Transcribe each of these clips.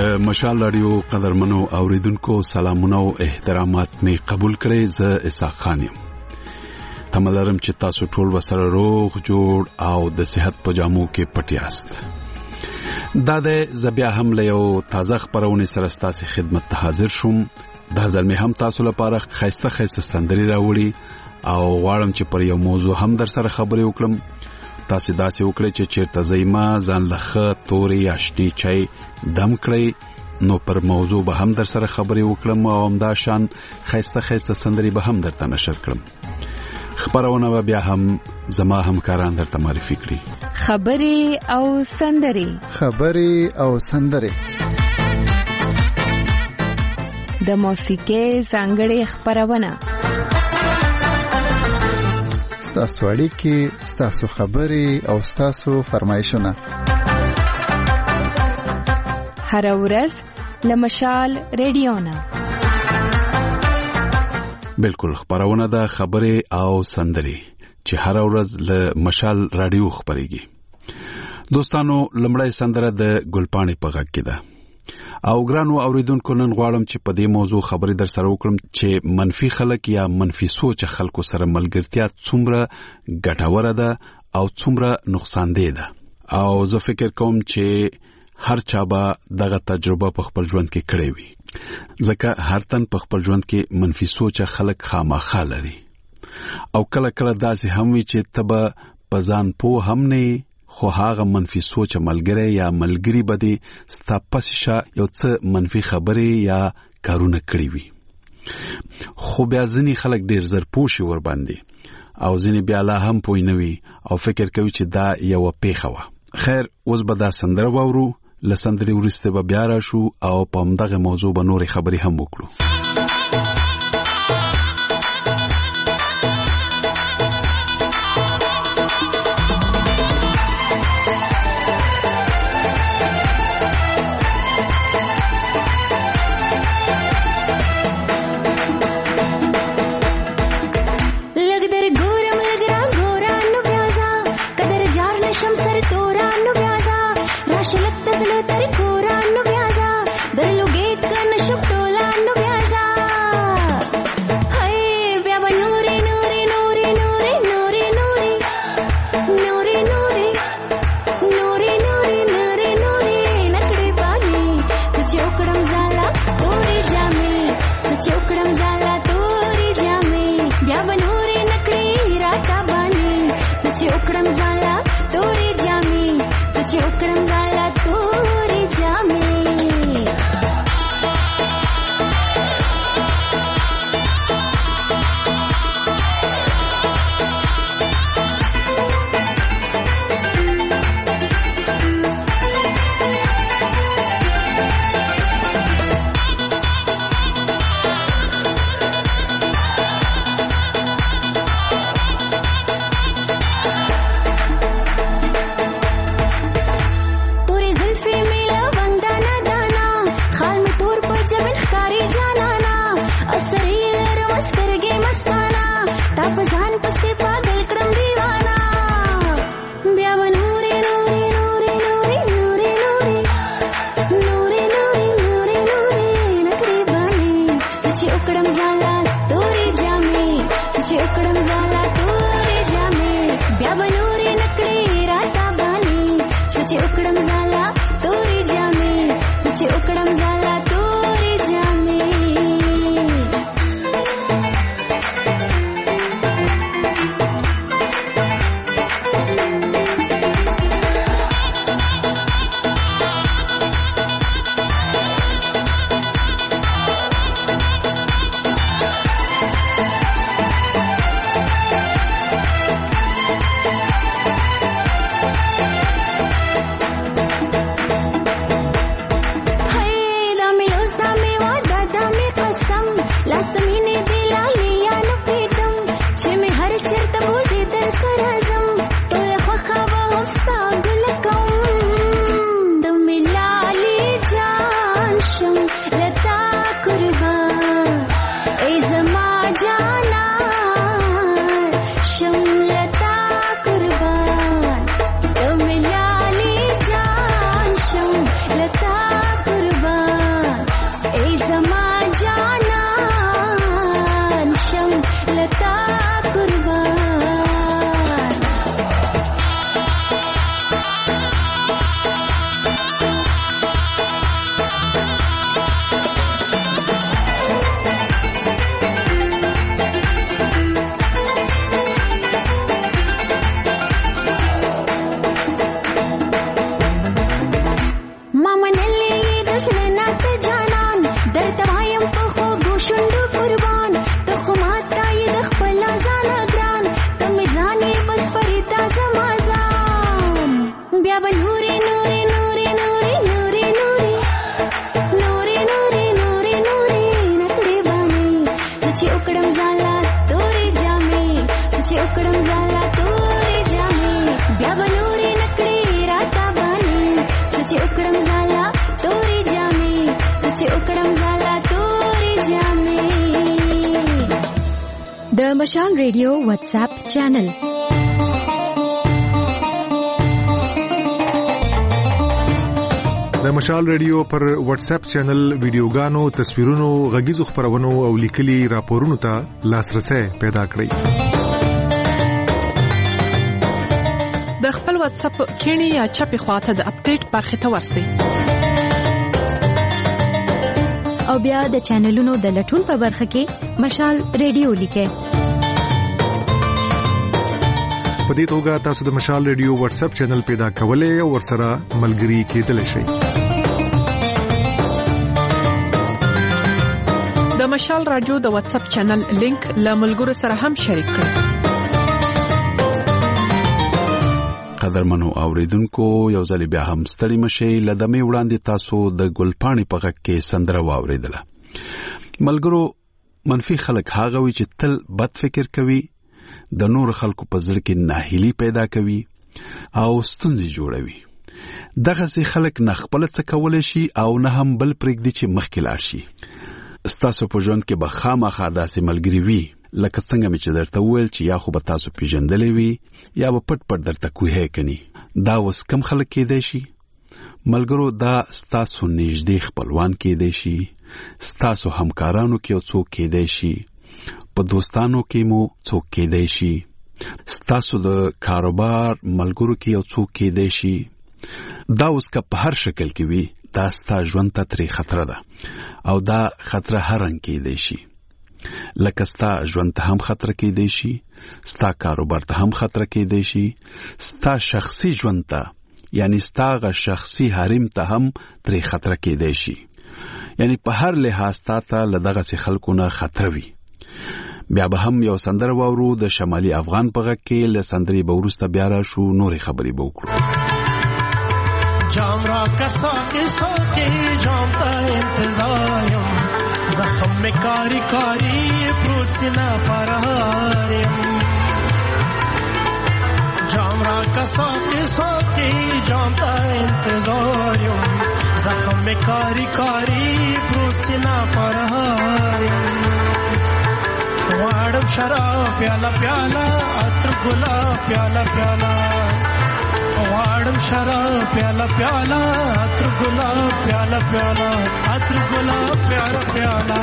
د مشال رادیو قدرمنو اوریدونکو سلامونه او احترامات می قبول کړئ. زه اسحاق خان یم. تملرم چې تاسو ټول وسره روغ جوړ او د صحت په جامو کې پټ یاست. دا د زبیا هم له یو تازه خبرونه سره ستاسو خدمت ته حاضر شوم. دا ځل می هم تاسو لپاره خسته سندري راوړي او غواړم چې پر یو موضوع هم در سره خبرې وکړم. تاسو داسې وکړئ چې چیرته زېما ځان لخه توري یا شنی چای دم کړئ نو پر موضوع به هم در سره خبرې وکړم او همدا شان خسته سندري به هم درته نشر کړم. خبرونه به بیا هم زما همکاران درته معرفي کړي. خبرې او سندري د موسیقي څنګه خبرونه ستاسو اړیکې، ستاسو خبرې او ستاسو فرمایشونه هر ورځ له مشال رادیو نه. بالکل خبرونه د خبرې او سندري چې هر ورځ له مشال رادیو خبريږي. دوستانو لمړی سندره د ګلپاڼې په غږ کې ده او ګرانو اوریدونکو نن غواړم چې په دې موضوع خبرې در سره وکړم چې منفي خلک یا منفي سوچ خلکو سره ملګرتیا څومره ګټوره ده او څومره نقصان دی ده. او زه فکر کوم چې هر چا به دغه تجربه په خپل ژوند کې کړې وي ځکه هر تن په خپل ژوند کې منفي سوچ خلک خامخا لري او کله داسې هم وي چې تبه په ځان پوه هم نه خو هغه منفي سوچ ملګری یا ملګری بده ستا پسشه یو څه منفي خبرې یا کارونه کړی وي. خو بیا ځینی خلک ډیر زر پوښي ور باندې او ځینی بیا لا هم پوی نه وي او فکر کوي چې دا یو پیښه وه. خیر اوس به دا سندره واورو، لسندري ورسته به بیا راشو او په همدغه موضوع به نورې خبرې هم وکړو. लता कुर्बान پتا قربان د مشال ریډیو واتساپ چینل د مشال ریډیو پر واتس اپ چینل ویډیوګانو، تصویرونو، غږیزو خبرونو او لیکلي راپورونو ته لاسرسي پیدا کړئ. د خپل واتس اپ کینی یا چپی خواته د اپډیټ برخه ته ورسئ او بیا د چینلونو د لټون په برخه کې مشال ریډیو لیکئ. په دې توګه تاسو د مشال ریډیو واتس اپ چینل پیدا کولای او ورسره ملګري کېدلی شئ. د مشال رادیو د واتس اپ چینل لینک له ملګرو سره هم شریک کړئ. قدرمنو اوریدونکو، یو ځل بیا هم ستړي مشئ. لدمه وړاندې تاسو د ګلپاڼې په غږ کې سندره واوریدله. ملګرو، منفي خلک هغه وي چې تل بد فکر کوي، د نور خلکو په زړه کې ناهیلي پیدا کوي او ستونزې جوړوي. دغه ځي خلک نه خپل څه کولای شي او نه هم بل پرېږدي چې مخکې لاړ شي. ستاسو په ژوند کې به خامخا داسې ملګري وي لکه څنګه مې چې درته وویل چې یا خو به تاسو پیژندلې وي یا به پټ پټ درته کوهی کني. دا اوس کم خلک کېدای شي ملګرو؟ دا ستاسو نږدې خپلوان کېدای شي، ستاسو همکارانو کې یو څوک کېدای شي، په دوستانو کې مو څوک کېدای شي، ستاسو د کاروبار ملګرو کې یو څوک کېدای شي. دا اوس که په هر شکل کې وي، دا ستا ژوند ته ترې خطره ده او دا خطره هر رنګ کېدای شي. لکه ستا ژوند ته هم خطره کېدای شي، ستا کاروبار ته هم خطره کېدای شي، ستا شخصي ژوند ته یعنی ستا غ شخصي حریم ته هم ترې خطره کېدای شي. یعنی په هر لحاظ تا ته له دغسې خلکو نه خطره وي. بیا به هم یو سندره واورو د شمالي افغان په غږ کې. له سندرې به وروسته بیا راشو، نورې خبرې به وکړو. جام را کساکی ساکی جام تا انتظاریم، زخم میں کاری کاری پروت سینا پرهاریم. جام را کساکی ساکی جام تا انتظاریم، زخم میں کاری کاری پروت سینا پرهاریم. واړم شراب پیاله پیاله عطر ګلاب پیاله پیاله، واړم شراب پیاله پیاله عطر ګلاب پیاله پیاله، عطر ګلاب پیاله پیاله.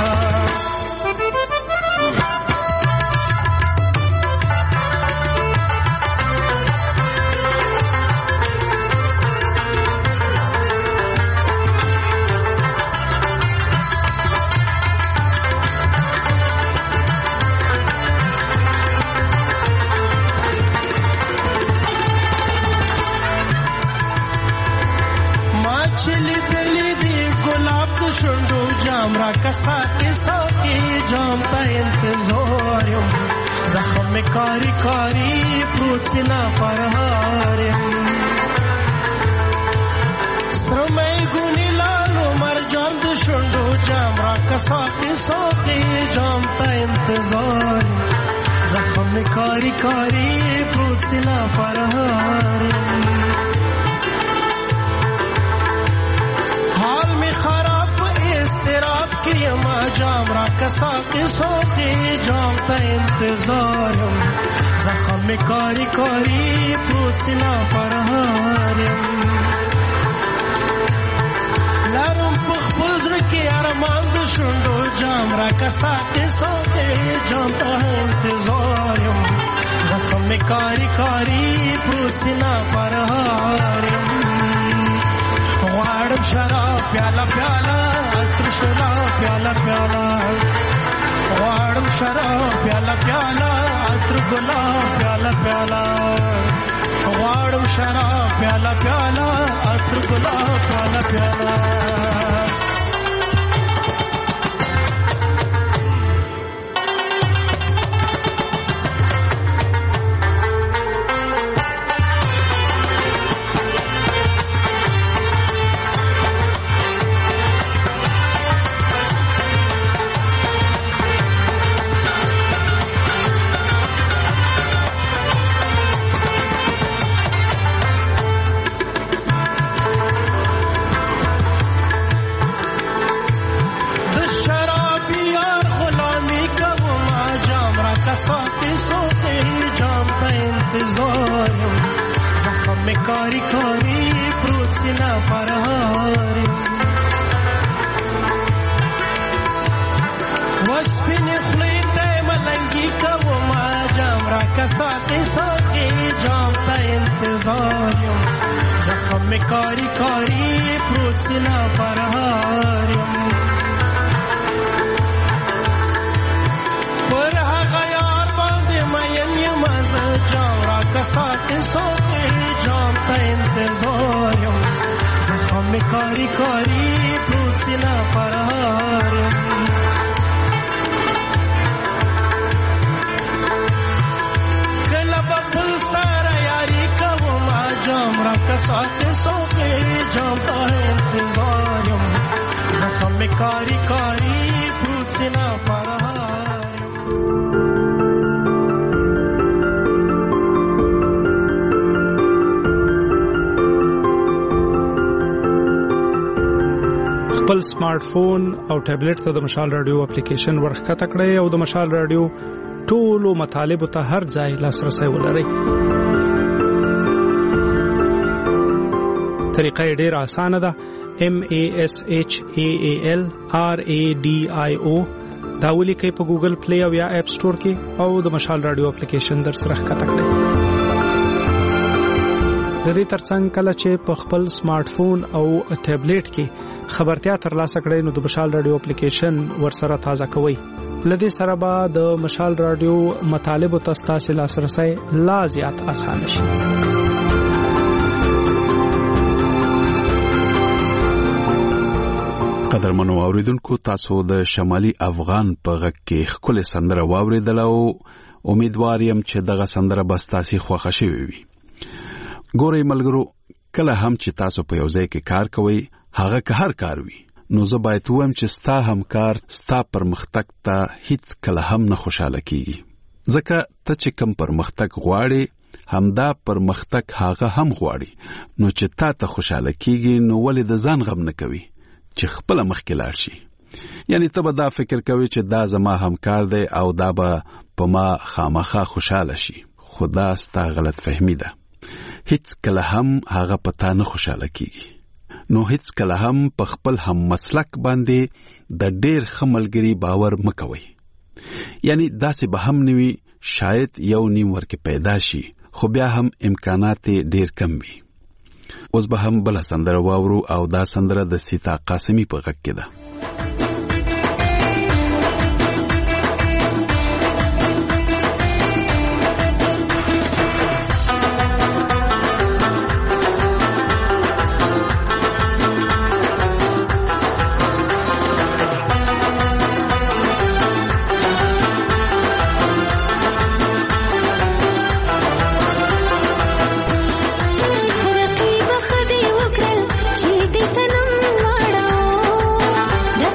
جام را کساکی ساکی جام تا انتظاریم، زخم میں کاری کاری پروت سینا پرهاریم. سرمای گونی لالو مرجان دو شندو جام را کساکی ساکی جام تا انتظاریم، زخم میں کاری کاری پروت سینا پرهاریم. حال میں خراب استراب کی ما جام را کساکی ساکی جام تا انتظاریم، زخم میں کاری کاری پروت سینا پرهاریم. لارم پخ بزرگ کې ارمان د شونډو جام را کساته سوته جام ته انتظار یم زخم می کاری کاری پروسینا پر هارم غواړم شراب پیاله پیاله عطر شراب پیاله پیاله غواړم شراب پیاله پیاله عطر ګلاب پیاله پیاله غواړم شراب پیاله پیاله عطر ګلاب پیاله پیاله کاری کاری پروسینا پر هارم وسپینې خولې ته ملنګي کوم جام را کساتې ساتې جام ته انتظار یم زخم مې کاری کاری پروسینا پر هارم پر هغه یار باندې مین یم زه جام را کساتې ساتې جام ته انتظار یم زخم می کاری کاری پروسینا پر هارم کله به پل سره یاری کوم جام را کساتې سوقې جام ته انتظار یم زخم می کاری کاری پروسینا پر خپل سمارټ فون او ټابلیټ ته د مشال رادیو اپلیکیشن ورخکته کړئ او د مشال رادیو ټولو مطالبه ته هر ځای لاسرسي ولرئ. طریقه ډېره اسانه ده. MASHAALRADIO دا ولیکئ په ګوګل پلی او یا اپ سٹور کې او د مشال رادیو اپلیکیشن در سره ښکته کړئ. د دې ترڅنګ کله چې په خپل سمارټ فون او ټابلیټ کې خبرتیا ترلاسه کړئ نو د مشال رادیو اپلیکیشن ورسره تازه کوئ. لدې سره به د مشال رادیو مطالب او تاسو لاسرسي لا زیات اسانه شي. قدرمنو اوریدونکو تاسو د شمالي افغان په غږ کې خپل سندره واوریدل او امیدوار یم چې دغه سندره به تاسو خوښ شي وي. ګورئ ملګرو کله هم چې تاسو په یو ځای کې کار کوئ هغه که هر کار وي نو زه باید وایم چې ستا همکار ستا پرمختګ ته هیڅ کله هم نه خوشاله کیږي ځکه ته چې کم پرمختګ غواړې همدا پرمختګ هغه هم غواړي نو چې تا ته خوشاله کیږي نو ولې د ځان غم نه کوي چې خپل مخکې لاړ شي. یعنی ته به دا فکر کوي چې دا زما همکار دی او دا به په ما خامخا خوشاله شي. خدا ستا غلط فهمی ده. هیڅ کله هم هغه پتا نه خوشاله کیږي. نو هیڅ کله هم په خپل هم مسلک باندې د ډېر خملګری باور مکوي. یعنی داسې به هم نوي شاید یو نیم ورکه پیدا شي خو بیا هم امکانات ډېر کم وي. اوس به هم بل سندره واورو او دا سندره د سیتا قاسمی په غږ کې ده. رقیب خدای وکړل چې دې سنم واړو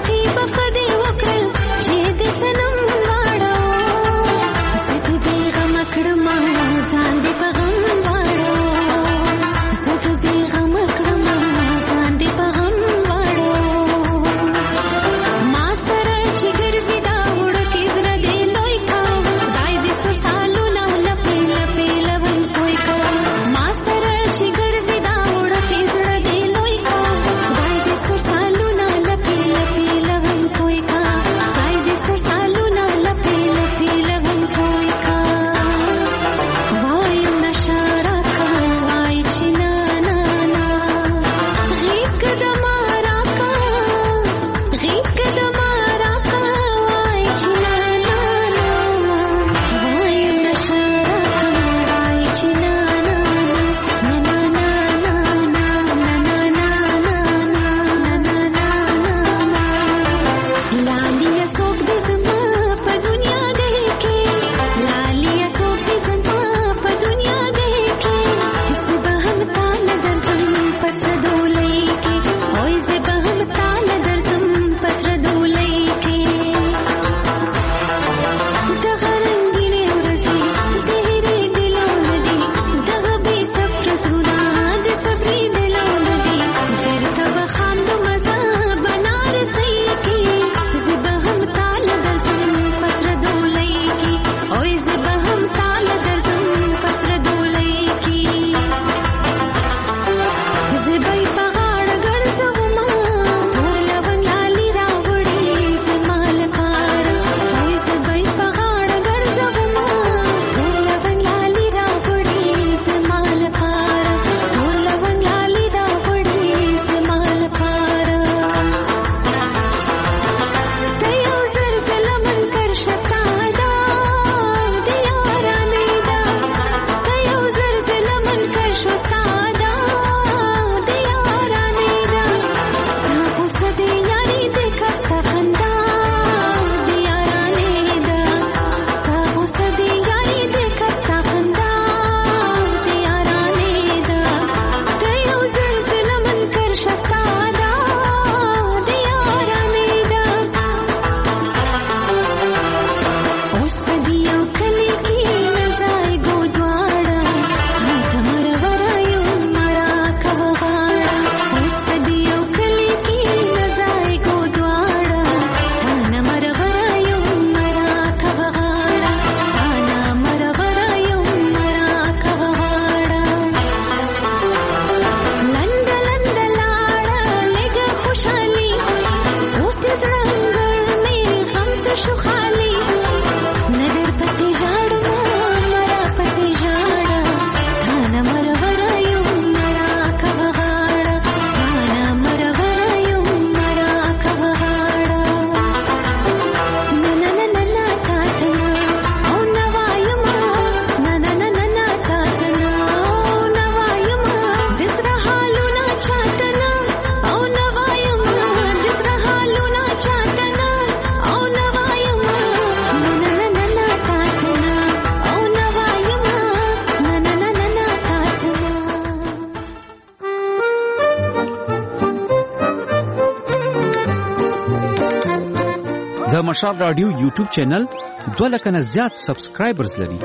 مشال رادیو یوټیوب چینل 2 لک نه زیات سبسکرایبرز لري.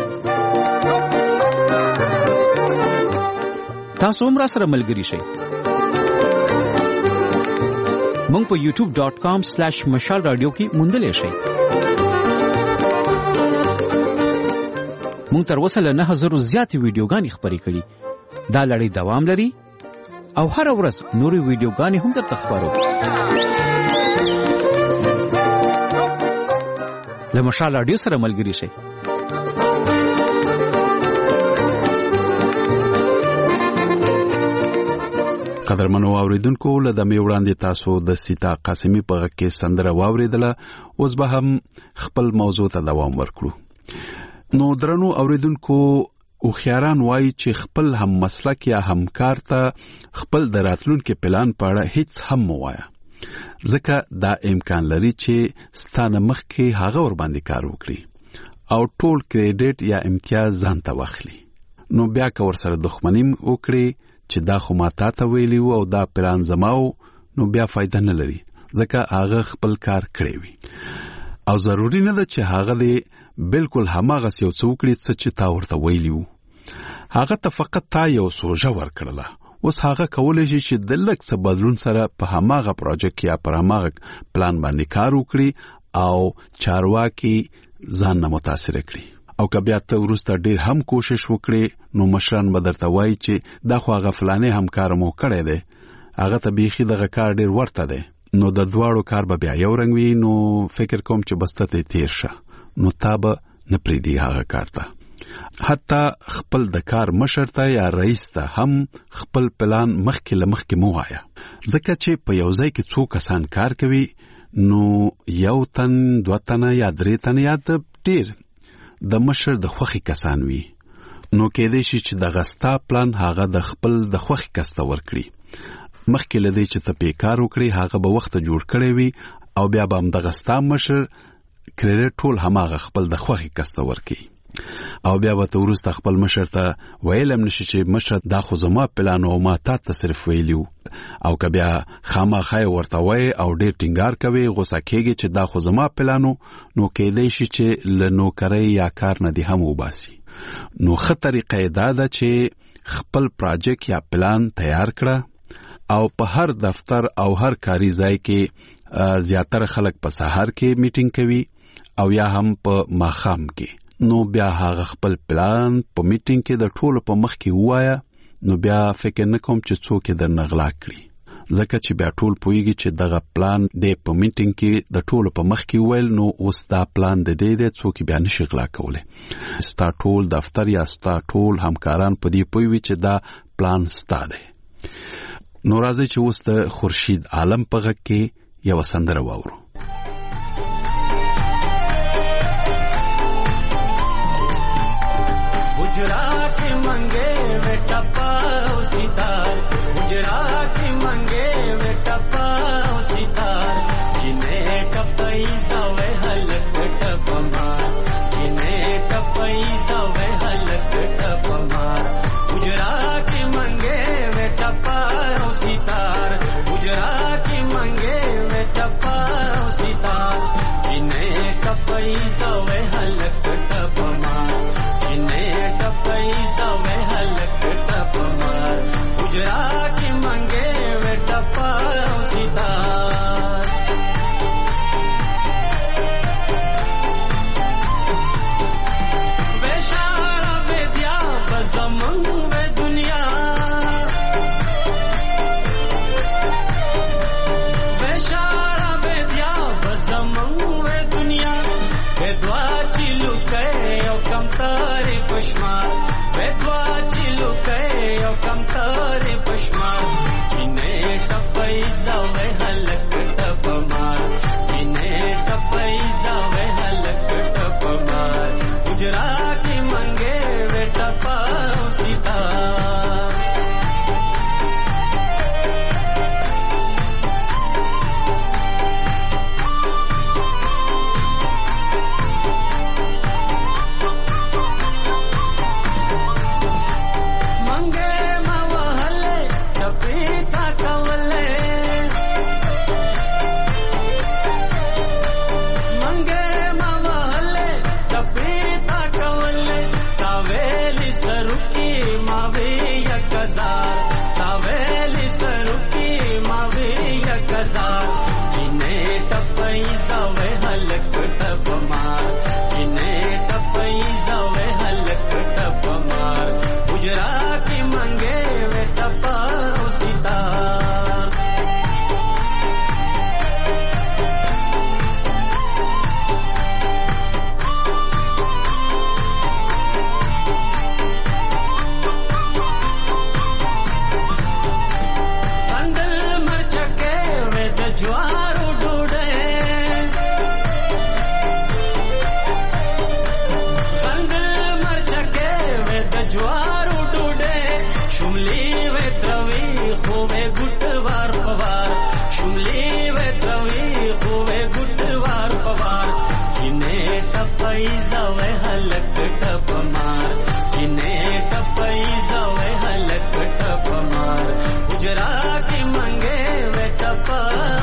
تاسو هم را سره ملګری شئ. مونږ په youtube.com/mashalradio کې موندلې شئ. مونږ تر اوسه له 9000 زیاتې ویډیوګانې خپرې کړي. دا لړۍ دوام لري او هر ورځ نورې ویډیوګانې هم درته خپرو. له مشال رادیو سره ملګری شئ. قدرمنو اوریدونکو له دمه وړاندې تاسو د سیتا قاسمی په غږ کې سندره واوریدله. اوس به هم خپل موضوع ته دوام ورکړو. نو درنو اوریدونکو او خیاران وایي چې خپل هم مسلک یا همکار ته خپل د راتلونکي پلان په اړه هیڅ هم موایا، ځکه دا امکان لري چې ستانه مخکې هغه ور باندې کار وکړي او ټول کریډټ یا امتیاز ځان ته واخلي. نو بیا که ور سره دښمنی وکړي چې دا خو ما ته ویلی او دا پلان زماو، نو بیا فائدہ نه لري، ځکه هغه خپل کار کړی وي او ضروری نه ده چې هغه دې بالکل هماغه یو څه وکړي چې تا ورته ویلی وو. هغه ته فقط تا یو سوژه ورکړله. اوس هغه کولای شي چې د لږ څه بدلون سره په هماغه پروژیکټ یا پر هماغه پلان باندې کار وکړي او چارواکي ځان نه متاثر کړي. او که بیا ته وروسته ډیر هم کوشش وکړي، نو مشران به درته وایي چې دا خو هغه فلانې همکار مو کړی دی، هغه ته بیخي دغه کار ډیر ورته دی. نو د دواړو کار به بیا یو رنګ وي. نو فکر کوم چې بس ته تیر شه، نو تا به نه پرېږدي هغه کار ته. حتی خپل د کار مشر ته یا رئیس ته هم خپل پلان مخکې له مخکې مو وایه، ځکه چې په یو ځای کې څو کسان کار کوي، نو یو تن 2 تنه یا 3 تنه یا ډیر د مشر د خوخي کسان وي. نو کېدې شي چې د غستا پلان هغه د خپل د خوخي کسته ورکړي. مخکې لدی چې ته په کار وکړي هغه به وخت جوړ کړي وي او بیا به هم د غستا مشر کریډټ ټول هماغه خپل د خوخي کسته ورکړي او بیا به وروسته خپل مشر ته ویلم نشي چې مشر دا خو زما پلان او ما ته صرف ویلیو. او که بیا خامخای ورته وای او ډېر ټینګار کوي، غوسه کېږي چې دا خو زما پلانو، نو کېدای شي چې له نوکرۍ یا کار نه دی هم وباسي. نو ښه طریقه یې دا ده چې خپل پروجیکټ یا پلان تیار کړه او په هر دفتر او هر کاري ځای کې زیاتره خلک په سحر کې میټینګ کوي او یا هم په ماښام کې. نو بیا هغه خپل پلان په میټینګ کې د ټولو په مخ کې وایا. نو بیا فکر نه کوم چې څوک یې در نغلا کړي، ځکه چې بیا ټول پوهیږي چې دغه پلان د په میټینګ کې د ټولو په مخ کې ویل. نو اوس دا پلان د دې څوک بیا نشي غلا کولی. ستا ټول دفتر یا ستا ټول همکاران په دې پوهیږي چې دا پلان ستا دی. نو راځي چې اوس د خورشید عالم په غږ کې یو سندره واورو. गुजरा के मंगे में टपाओ सितार, गुजरा के मंगे में टपाओ सितार, जिन्हें टपई सवे हलक टपमार, जिन्हें टपई सवे हलक टपमार. गुजरा के मंगे में टपाओ सितार, गुजरा के मंगे में टपाओ सितार, जिन्हें टपई सवे हलक टपमार, पैसा में हलक टपमार. गुजरा के मंगे में टपाओ सितार. बेशारा बेदिया बज़मंग वे दुनिया, बेशारा बेदिया बज़मंग वे दुनिया, बेदवा चिलु के ओ कम तारे पशमार, बेदवा चिलु के ओ कम तारे पशमार, जिन्हें टपई जावे हलक टपमार, जिन्हें टपई जावे हलक टपमार. गुजरा के मंगे वे टपाओ सितार. मंगे मवहले टपी था कवले, سرکی ماوی یک هزار تاویلی سرکی ماوی یک هزار جنه ټپای زوی هلک ټپ مار جنه ټپای زوی هلک ټپ مار گجرا کی منګه و ټپا او ستار جوارو ډوډۍ څنګه مرچکه و د جوارو ډوډۍ شملې و تروي خو و ګټوار پوار شملې و تروي خو و ګټوار پوار کینه ټپای زوي هلک ټپ مار کینه ټپای زوي هلک ټپ مار گجرا کی منګه و ټپا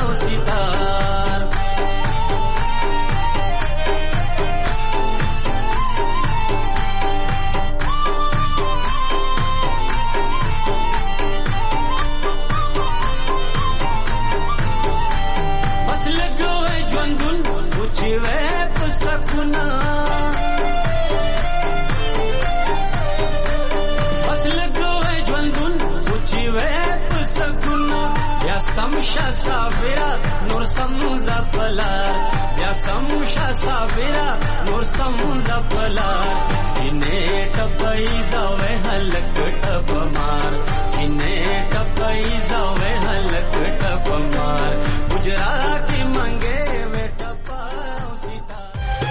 سمشا صابرا نور سمزا پلا یا سمشا صابرا نور سمزا پلا کینه ټپای زوی هلک ټپ مار کینه ټپای زوی هلک ټپ مار گجرا کی منګه و ټپا سیتا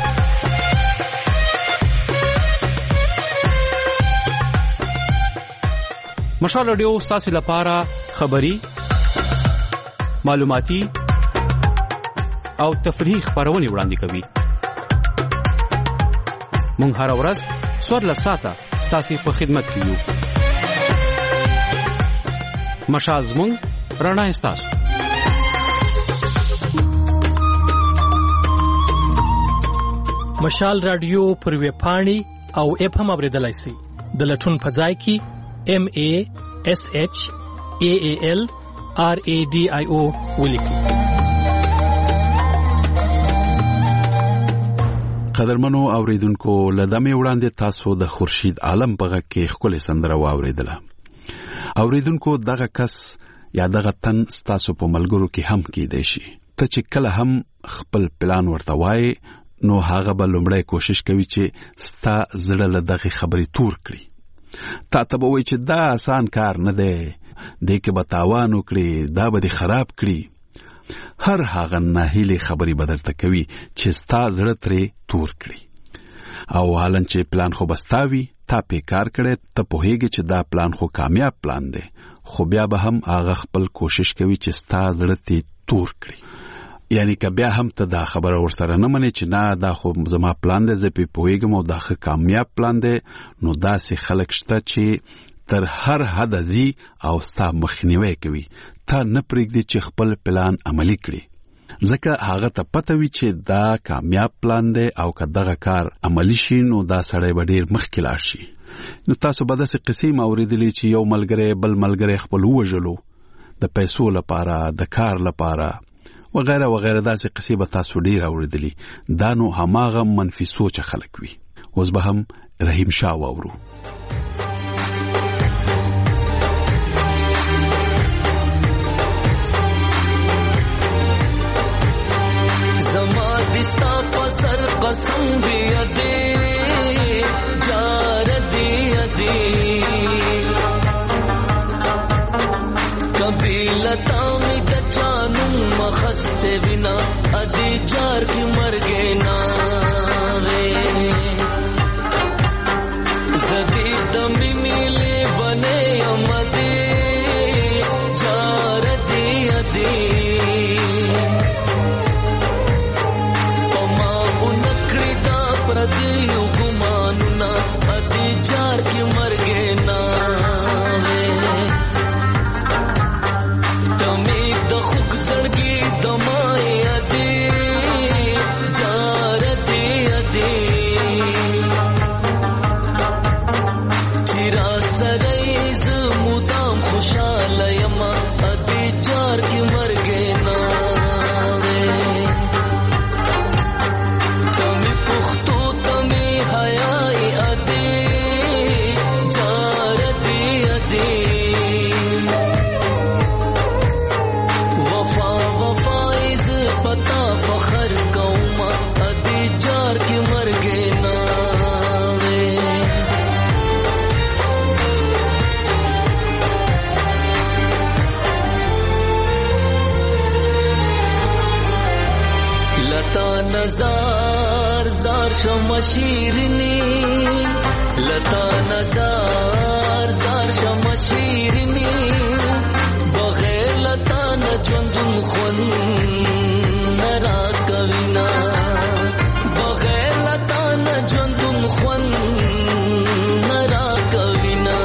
مشال رادیو ستاسو لپاره خبری معلوماتي او تفریحي خبرونه وړاندې کوي. مونږ هر ورځ 14 ساعته ستاسو په خدمت کې یو. مشال زمونږ رڼا ستاسو. مشال رادیو پر ویب پاڼې او اپ هم اوریدلای شئ. د لټون په ځای کې MASHAAL RADIO ولیکي. قدرمنو اوریدونکو لدمه وړاندې تاسو د خورشید عالم په غږ کې خپل سندره واوریدله. اوریدونکو دغه کس یا دغه تن تاسو په ملګرو کې هم کېدای شي. ته چې کله هم خپل پلان ورته وایي نو هغه به لومړی کوشش کوي چې ستا زړه له دغه خبرې تور کړي. تا ته به وایي چې دا آسان کار نه دی، دې کې به تاوان وکړي، دا به دې خراب کړي. هر هغه ناهیلې خبرې به درته کوي چې ستا زړه ترې تور کړي. او حالان چې پلان خو بستا وي، تا پې کار کړی، ته پوهېږي چې دا پلان خو کامیاب پلان دی، خو بیا به هم هغه خپل کوشش کوي چې ستا زړه ترې تور کړي. یعنی که بیا هم ته دا خبره ورسره نه منې چې نه دا خو زما پلان دی، زه پې پوهېږم او دا ښه کامیاب پلان دی، نو داسې خلک شته چې تر هر حده ځي او ستا مخنیوی کوي. تا نه پرېږدي چې خپل پلان عملي کړي، ځکه هغه ته پته وي چې دا کامیاب پلان دی او که دغه کار عملي شي نو دا سړی به ډېر مخکې لاړ شي. نو تاسو به داسې قصې م اورېدلې چې یو ملګری بل ملګری خپل ووژلو د پیسو لپاره، د کار لپاره وغیره وغیره. داسې قصې به تاسو ډېر اورېدلې. دا نو هماغه منفي سوچه خلک وي. اوس به هم رحیم شاه واورو. دستا پسر قسم بیا دے جار دیا دے کبھی لتا میں دچانوں مخستے بنا ادی جار کی مر گئے نا وے زدی دمی نیلے بنے امدے جار دیا دے دیو گمانونا ادی جار کی مر گئے ناوے تمی دخوک زڑگی دمائے ادی جار دی ادی چرا شمشیرنی لتا نزار زار شمشیرنی بغیر لتا نجوندون خون نرا کوینا بغیر لتا نجوندون خون نرا کوینا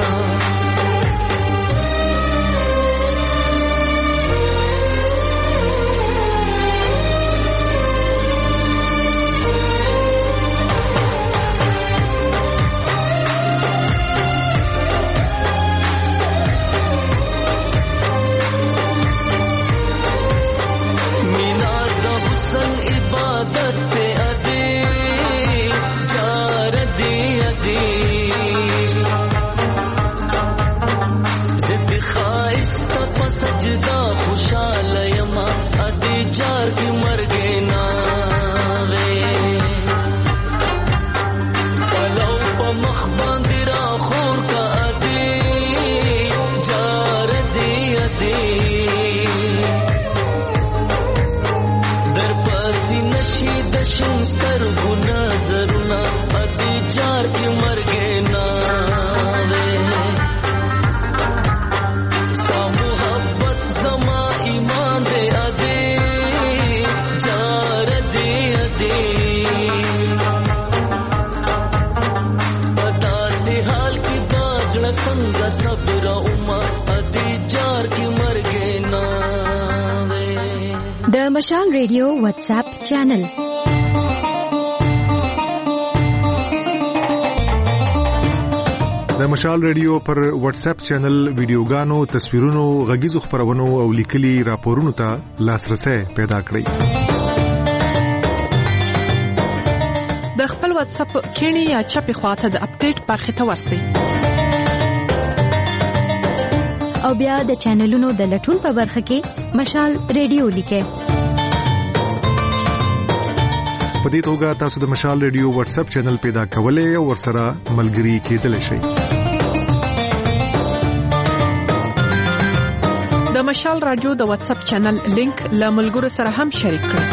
सजदा खुशाल यमा अदी जार की मर गए ना वे पलो पमख बांदिरा खोर का अदी जार दी अदी दर पासी नशी दशन स्तर गुना जरूना अदी जार की मर गए ना د مشال ریډیو واتساپ چینل د مشال ریډیو پر واتساپ چینل ویډیوګانو تصویرونو غږیزو خبرونو او لیکلي راپورونو ته لاسرسي پیدا کړئ د خپل واتساپ کینی یا چپی خواته د اپډیټ برخه ته ورسئ او بیا د چینلونو د لټون په برخه کې مشال ریډیو لیکئ په دې توګه تاسو د مشال ریډیو واتساپ چینل پیدا کولای او ورسره ملګري کېدلی شئ د مشال رادیو د واتساپ چینل لینک له ملګرو سره هم شریک کړئ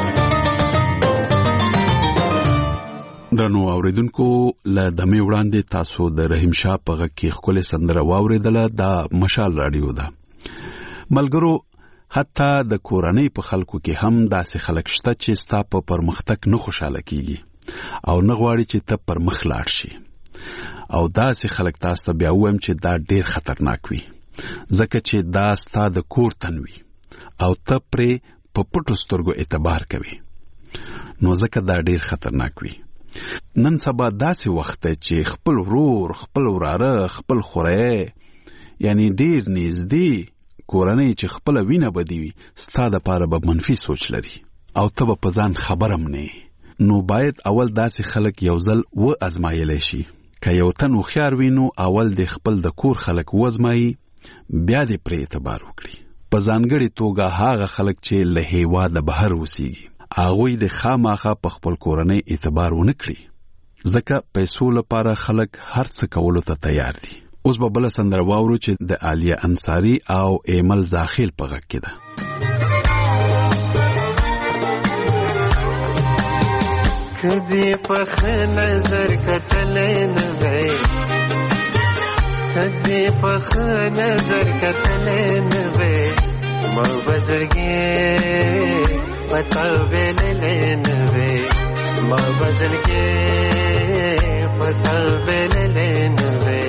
درنو اوریدونکو له دمه وړاندې تاسو د رحیم شاه په غږ کې خپل سندره واوریدله د مشال رادیو ده ملګرو حتی د کورنۍ په خلکو کې هم داسې خلک شته چې ستا په پرمختګ نه خوشاله کیږي او نه غواړي چې ته پر مخ لاړ شي او داسې خلک تاسو ته بیا وایم چې دا ډیر خطرناک وي ځکه چې دا ستا د کور تنوي او ته پرې په پټو سترګو اعتبار کوي نو ځکه دا ډیر خطرناک وي نن سبا داسې وخت چې خپل ورور خپل وراره خپل خورای یعنی ډیر نږدې کورنۍ چې خپل وینه بدی وي ستا د پاره به منفي سوچ لري او ته به پزان خبرم نه نو باید اول داسې خلک یو ځل و ازمایلی شي که یو تن خيار وینو اول د خپل د کور خلک و ازمایي بیا دې پرې اعتبار وکړي په ځانګړي توګه هغه خلک چې له هیوا د بهر وسیږي هغوی د خامخا په خپل کورنۍ اعتبار ونه کړي ځکه پیسو لپاره خلک هر څه کولو ته تیار دي اوس به بل سندره واورو چې د عالیه انصاری او ایمل زاخیل په غږ کې ده کدی په نظر کتل نه وای کدی په نظر کتل نه وای ما بزرګي پتا ویل نه وای ما بزرګي پتا ویل نه وای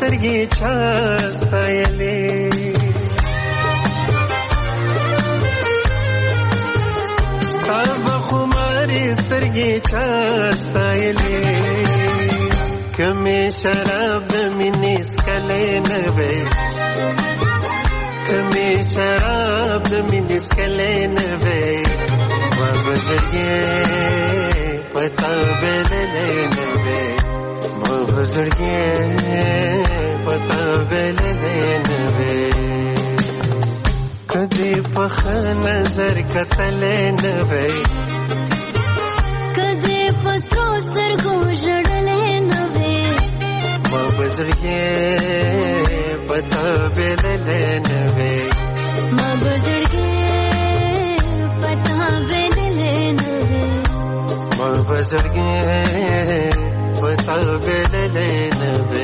سترګې چاستایلې ستا بخمارې سترګې چاستایلې کمې شراب د مینې څکلی نه وی کمې شراب د مینې څکلی نه وی ما به زړګی په تا بللی نه وی ما به زړګی په تا بللی نه وی کدی په ښه نظر کتلی نه وی کدی په سرو سترګو ژړلی نه وی ما به زړګی په تا بللی نه وی ما به زړګی په تا بللی نه وی ما به زړګی په تا بللی نه وی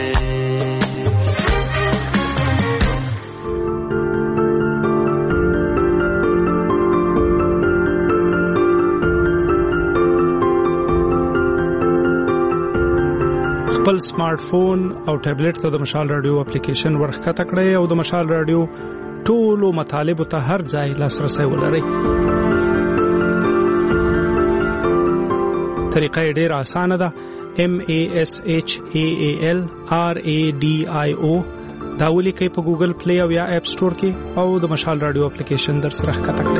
خپل سمارټ فون او ټابلیټ ته د مشال رادیو اپلیکیشن ورخکته کړئ او د مشال رادیو ټولو مطالبه ته هر ځای لاسرسي ولرئ. طریقه ډېره اسانه ده. MASHAALRADIO دا ولیکئ په ګوګل پلی او یا اپ سٹور کې او د مشال رادیو اپلیکیشن در سره ښکته کړئ.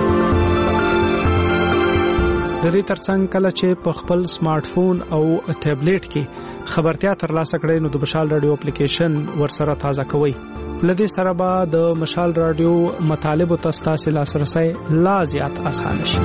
د دې ترڅنګ کله چې په خپل سمارټ فون او ټابلیټ کې خبرتیا ترلاسه کړئ نو د مشال رادیو اپلیکیشن ورسره تازه کوئ. لدې سره به د مشال رادیو مطالب او تاسو لاسرسي لا زیات اسانه شي.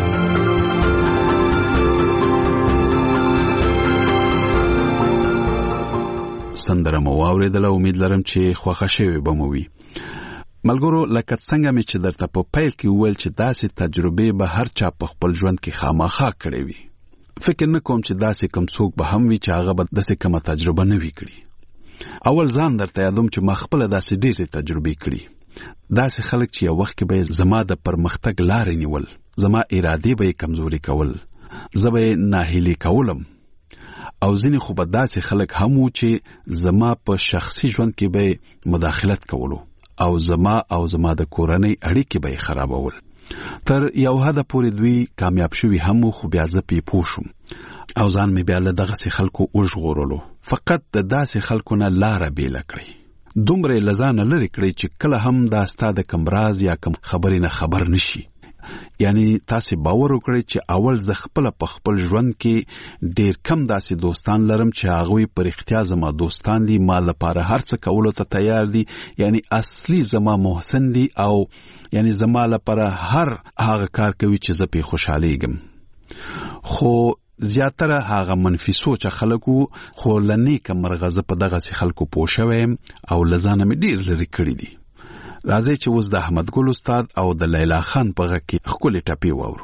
سندره مو واوریدله. امید لرم چې خوښه شوي به مو وي. ملګرو لکه څنګه مې چې درته په پیل کې وویل چې داسې تجربې به هر چا په خپل ژوند کې خامخا کړې وي. فکر نه کوم چې داسې کم څوک به هم وي چې هغه به داسې کومه تجربه نه وي کړې. اول ځان درته یادوم چې ما خپله داسې ډېرې تجربې کړي. داسې خلک چې یو وخت کې به زما د پرمختګ لارې نیول، زما ارادې به یې کمزوري کول، زه به یې ناهیلي کولم. او ځینې خو به داسې خلک هم وو چې زما په شخصي ژوند کې به مداخلت کولو او زما د کورنۍ اړیکې به یې خرابول. تر یو حده پورې دوی کامیاب شوي هم وو، خو بیا زه پې پوه شوم او ځان مې بیا له دغسې خلکو وژغورلو. فقط د داسې خلکو نه لاره بیله کړئ. دومره یې له ځانه لرې کړئ چې کله هم دا ستا د کم راز یا کم خبرې نه خبر نشي. یعنی تاسې باور وکړئ چې اول زه خپله په خپل ژوند کې ډېر کم داسې دوستان لرم چې هغوی په رښتیا زما دوستان دي، ما لپاره هر څه کولو ته تیار دي، یعنی اصلي زما محسن دي او یعنی زما لپاره هر هغه کار کوي چې زه پې خوشحالیږم. خو زیاتره هغه منفي سوچه خلکو، خو له نیکه مرغه زه په دغسې خلکو پوه شوی یم او له ځانه مې ډېر لرې کړي دي. راځئ چې اوس د احمد ګل استاد او د لیلا خان په غږ کې ښکلې ټپې واورو.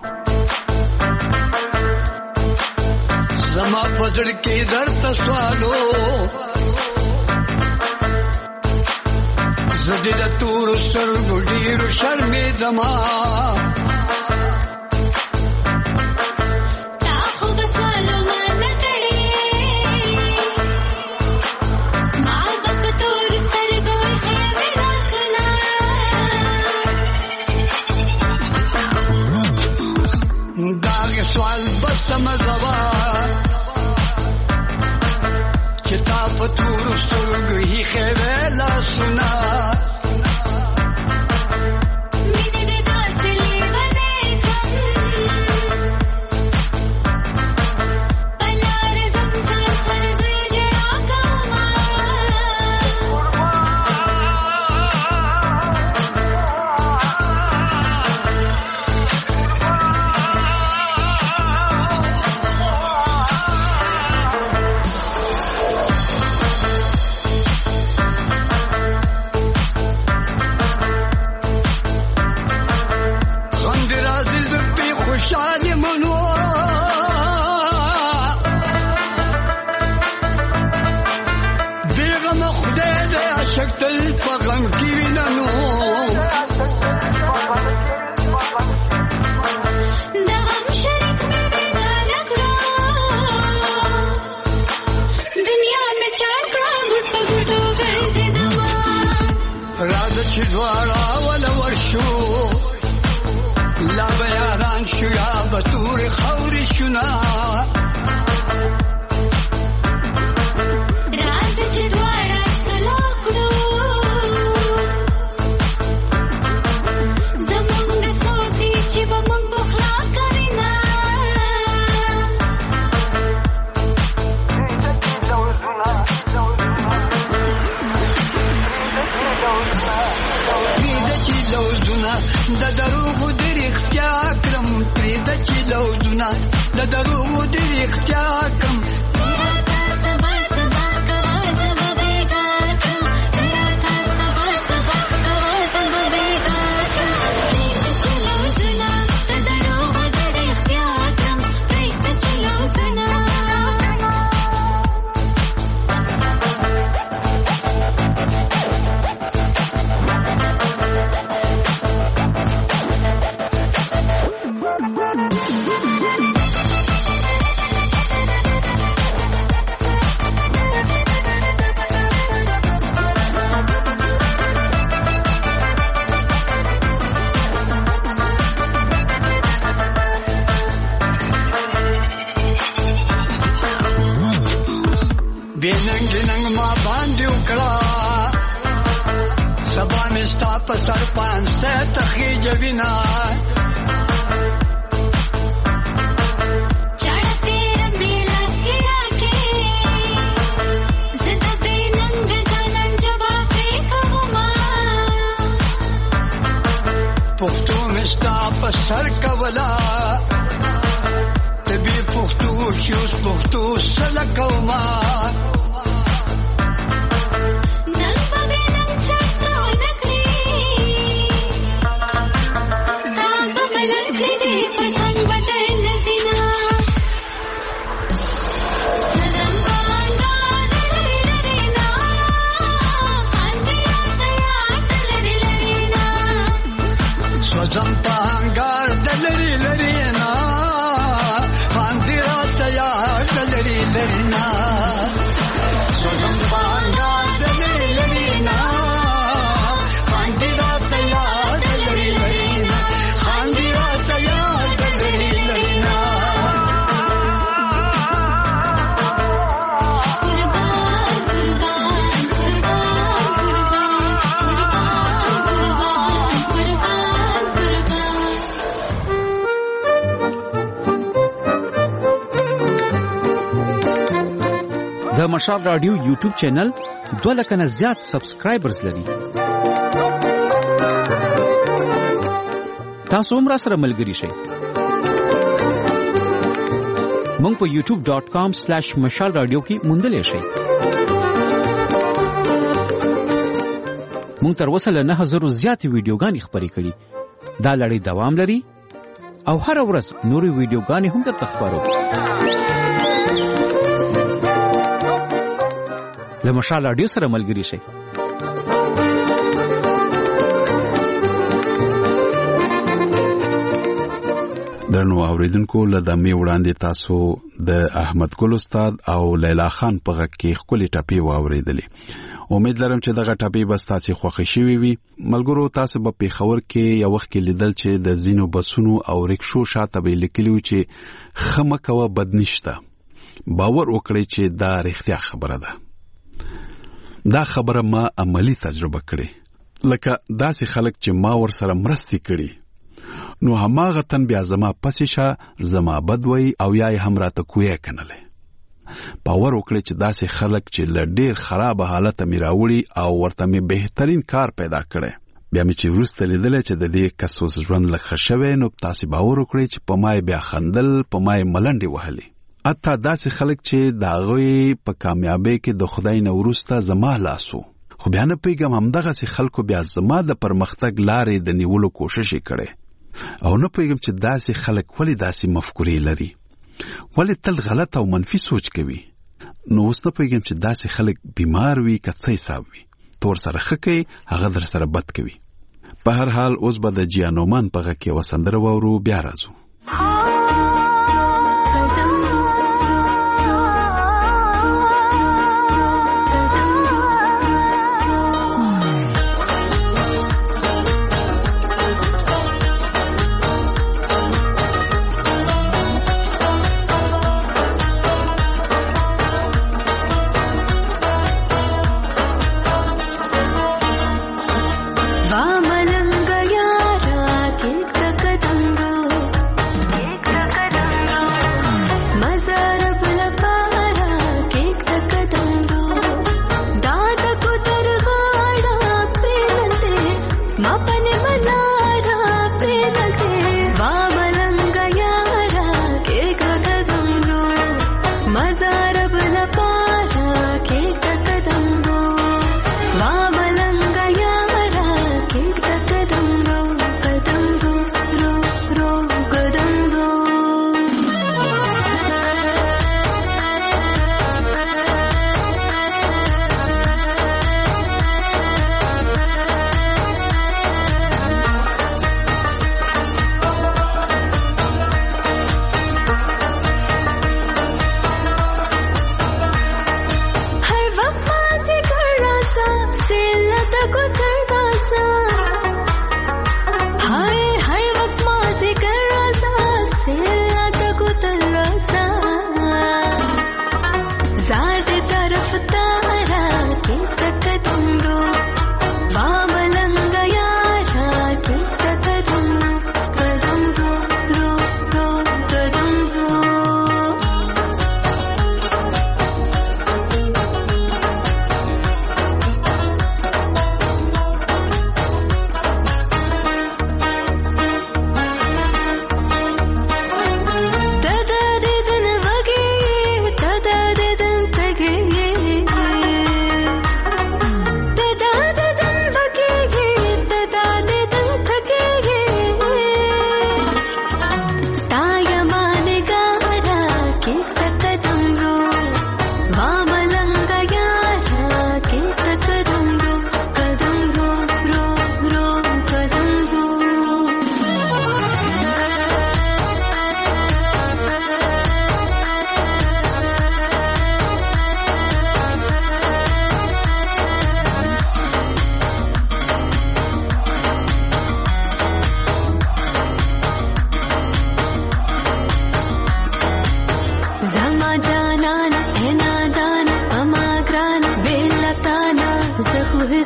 زما په زړه کې درته سوالو زه دې د تورو سترګو ډېرو شرمېږمه سوال بس سمزوا چې تا په تورو سترګو یې خېوې لاسونه مینې دې داسې لیوه راځه چې دواړه ولا ورشو لا به یاران شو یا به تورې خاورې شونا راځه چې دواړه سلا کړو زمونږ څوک دي چې به مونږ بخلا کوي نه د دروغو د رښتیا کړم پرېږده چې لوظونه د دروغو د رښتیا کړم سبا سبا کوه زه به بیګار کړم راته سبا سبا کوه زه به بیګار کړم پرېږده چې لوظونه د دروغو د رښتیا کړم پرېږده چې لوظونه سبا می ستا په سر پانسه تخیجوینا چاړه تیر میلاس کې راکې زه د بې ننګ ځانان جواب پرې کوما پښتو می ستا په سر کولا طبي پښتو چې اوس پښتو سره کوما زمپانګار دلری لرینا خاندرا تیا دلری لرینا زمپانګار دلری لرینا خاندرا تیا دلری لرینا خاندرا تیا دلری لرینا د مشال رادیو یوټیوب چینل 2 لک نه زیات سبسکرایبرز لري. تاسو هم را سره ملګري شئ. مونږ په youtube.com/mashalradio کې موندلې شئ. مونږ تر اوسه له 9000 زیات ویډیوګانې خپرې کړي. دا لړۍ دوام لري او هر ورځ نورې ویډیوګانې هم درته خپرو. له مشال رادیو سره ملګري شئ. درنو اوریدونکو له دمه وړاندې تاسو د احمد ګل استاد او لیلا خان په غږ کې خولي ټاپي واوریدلې. امید لرم چې دغه ټاپي به تاسو خوښ شي وي. ملګرو تاسو په پیښور کې یو وخت کې لیدل چې د زینو بسونو او رکشو شاته به لیکلو چې خمکوه بد نشته. باور وکړئ چې دا رښتیا خبره ده. دا خبره ما عملی تجربه کړې. لکه داسې خلک چې ما ور سره مرستې کړي نو هماغه تن بیا زما پسې شه زما بدوي او یا هم راته کوی کنله. باور وکړئ چې داسې خلک چې له ډیر خراب حالت می راوړي او ورته می بهترین کار پیدا کړي. بیا می چې ورسته لیدل چې د دې کسوس ژوند لکه شوه نو تاسو باور وکړئ چې په مای بیا خندل په مای ملنډي وهلي. اته داسې خلک چې داغوی په کامیابی کې د خدای نه ورسته زما لاسو. خو بیا نه پیګم همدغه سي خلکو بیا زما د پرمختګ لارې د نیولو کوشش کړي. او نه پیګم چې داسې خلک ولی داسې مفکورې لري. ولی تل غلط او منفي سوچ کوي. نو اوس نه پیګم چې داسې خلک بیمار وي که څه حساب وي. تور سره خکې هغه در سره بد کوي. په هر حال اوس به د جیانومان په غږ کې وسندره وورو بیا راځو.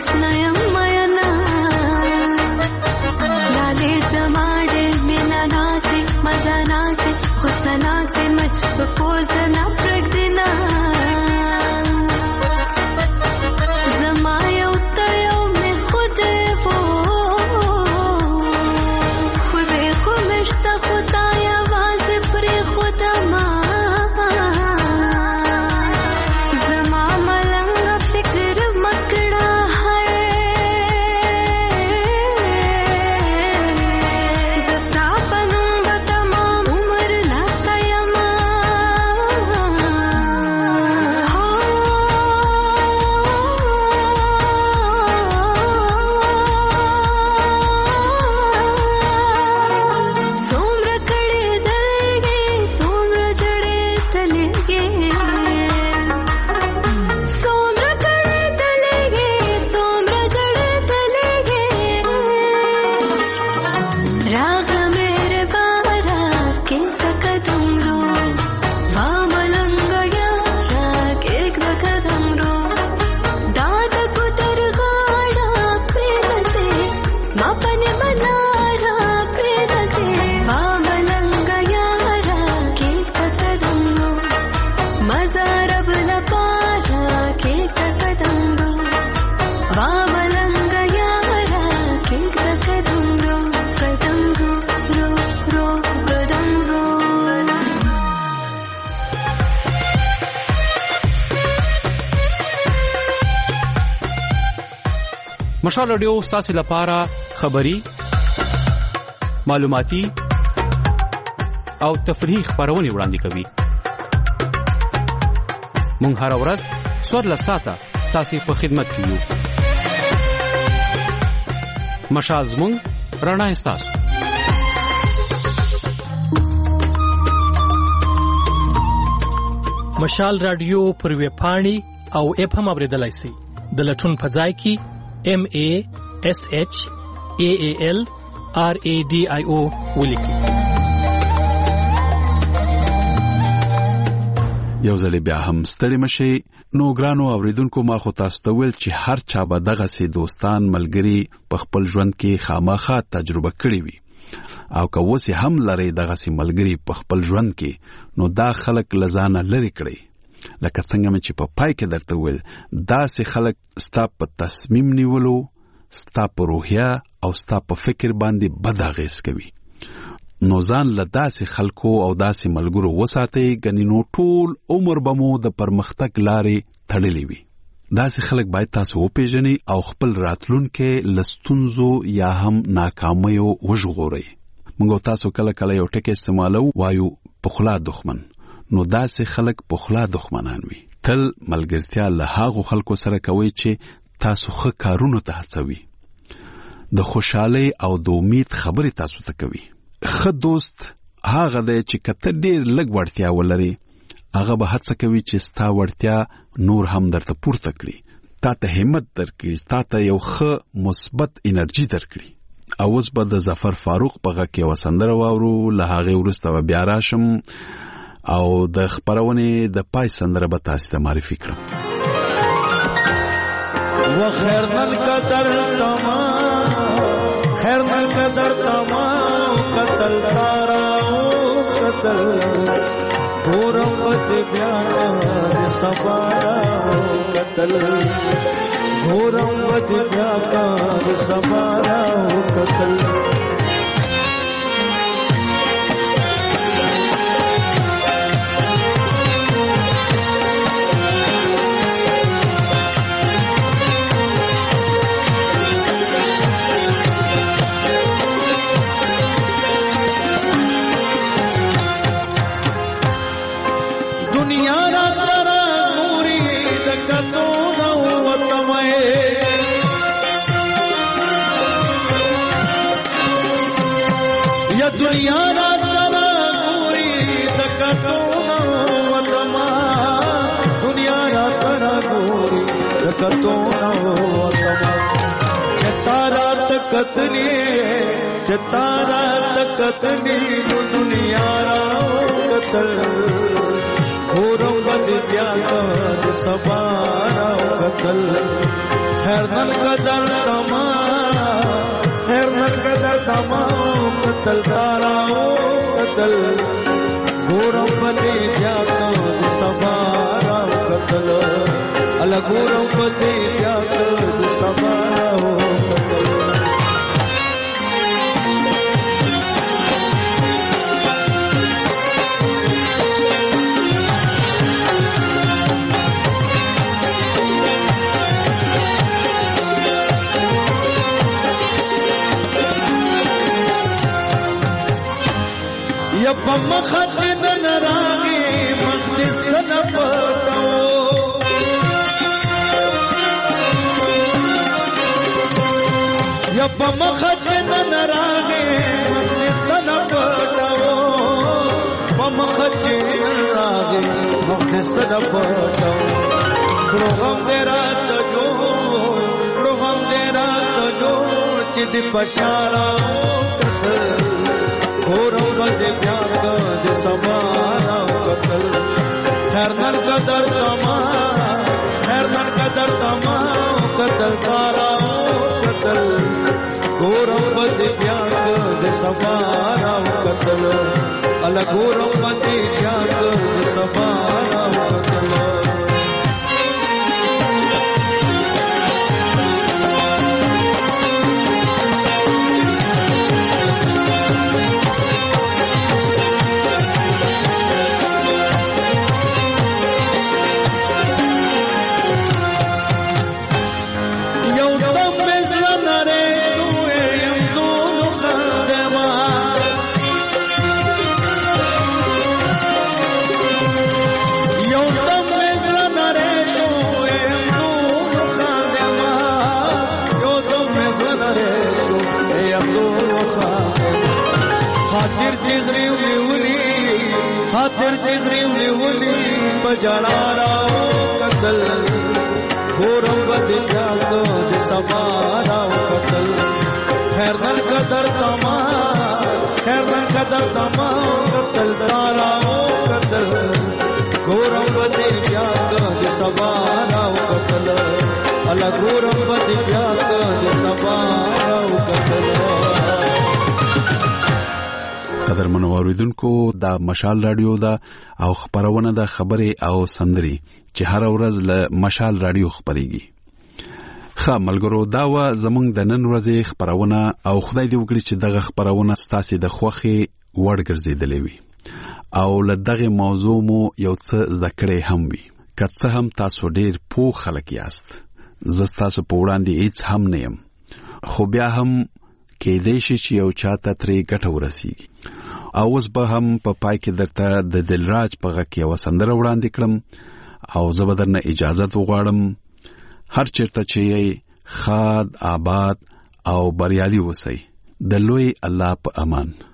हुस्नयम मयना लाले जमाडे मिना नाते मजा नाते हुसनाते मुझको पोजना प्रगदिना जमाया उतयो में खुदे वो खुदे खुमिश्ता खुदाया वाज प्रे खुदा मा जमा मलंगा फिक्र मकड़ा है जस्ता बनूंगा तमाम उम्र लाता यमा सोम्र कड़े दलगे सोम्र जड़े तलगे सोम्र कड़े तलगे सोम्र जड़े तलगे राग मेरे बारा के कदम रो वामलंगया राग एक कदम रो दाद कुतर गाड़ा प्रेमते मापने मनारा प्रेमते वामलंगया राग एक कदम रो मजा रब लपारा के कदम रो वामलंगया राग एक कदम रो रो रो कदम रो مشال رادیو ستاسو لپاره خبری معلوماتي او تفریحي خبرونه وړاندې کوي. مونږ هر ورځ 14 ساعته ستاسو په خدمت کې یو. مشال زمونږ رڼا ستاسو. مشال رادیو پر ویب پاڼې او اپ هم اوریدلای شئ. د لټون په ځای کې MASHALRADIO ولیکئ. یو ځل بیا هم ستړي مشي. نو ګرانو اوریدونکو ما خو تاسو ته ویل چې هر چا به دغه سي دوستان ملګري په خپل ژوند کې خامخا تجربه کړې وي او که وسه هم لري دغه سي ملګري په خپل ژوند کې نو دا خلک لزانه لري کړي. لکه څنګه چې په پای کې درته ویل دا سي خلک ستا په تصمیم نیولو ستا په روحیه او ستا په فکر باندې بد اغیز کوي. نو ځان له داسې خلکو او داسې ملګرو وساتئ ګنې نو ټول عمر به مو د پرمختګ لارې تړلې وي. داسې خلک باید تاسو وپېژنئ او خپل راتلونکی له ستونزو یا هم ناکامیو وژغورئ. موږ تاسو کله کله یو ټکی استعمالو وایو پخلا دښمن. نو داسې خلک پخلا دښمنان وي. تل ملګرتیا له هغو خلکو سره کوئ چې تاسو ښه کارونو ته هڅوي. د خوشحالۍ او د امید خبرې تاسو ته کوي. ښه دوست هغه دی چې کته ډېر لږ وړتیا ولري هغه به هڅه کوي چې ستا وړتیا نور هم درته پورته کړي، تا ته همت درکړي، تا ته یو ښه مثبت انرژي درکړي. او اوس به د ظفر فاروق په غږ کې یوه سندره واورو. له هغې وروسته به بیا راشم او د خپرونې د پای سندره به تاسو ته معرفي کړم. وخیر نل قدر تمام خیر نل قدر تمام قتل تارا قتل گورم بد بیانا سبارا قتل گورم بد بیانا سبارا قتل दुनिया रातरा गोरी दकतो नवतमा दुनिया रातरा गोरी दकतो नवतमा चतारा तकतनी दुनिया कतल घोरम बद ब्याकर सबारा कतल هرنن قدر تمام قتل تاراو قتل ګورم پدې جات د سفارا قتل ال ګورم پدې جات د سفارا په مخت نن راغي مخدس نه پټو یا په مخت نن راغي مخدس نه پټو په مخت نن راغي مخدس نه پټو پروګرام دې رات جو چې دې پشارا ګورم پدې پیاک د سمانا قتل هرنن قدر تمام قتل تارا قتل ګورم پدې پیاک د سمانا قتل ال ګورم پدې پیاک د سمانا قتل خاطر جغری ولي بجارا قتل ګورم بد جاګ د سفارا قتل هرنن قدر تمام قتل تارا قتل ګورم بد جاګ د سفارا قتل ال ګورم بد جاګ د سفارا قتل. قدرمن اوریدونکو دا مشال رادیو دا او خبرونه دا خبره او سندري چې هر ورځ له مشال رادیو خبريږي. ملګرو دا و زمونږ د نن ورځې خبرونه او خدای دې وکړي چې دغه خبرونه ستاسو د خوخي وړ ګرځیدلې وي او له دغه موضوع مو یو څه ذکرې هم وي. که څه هم تاسو ډېر پوه خلک یاست زه تاسو په وړاندې هیڅ هم نه یم خو بیا هم کېدای شي چې یو چاته ترې ګټه ورسیږي. او اوس به هم په پای کې درته د دلراج په غږ کې یوه سندره وړاندې کړم او زه به درنه اجازت وغواړم هر چېرته چې یې ښاد آباد او بریالي اوسئ د لوی الله په امان.